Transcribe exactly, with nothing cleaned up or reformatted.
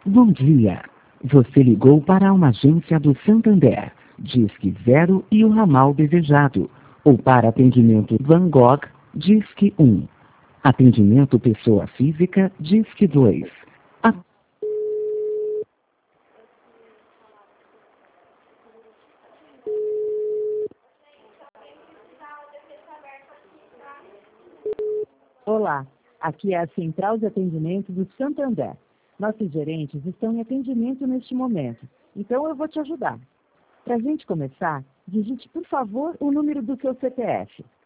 Bom dia. Você ligou para uma agência do Santander. Disque zero e o ramal desejado. Ou para atendimento Van Gogh, Disque um. Atendimento pessoa física, Disque dois. A... Olá, aqui é a Central de Atendimento do Santander. Nossos gerentes estão em atendimento neste momento, então eu vou te ajudar. Para a gente começar, digite, por favor, o número do seu C P F.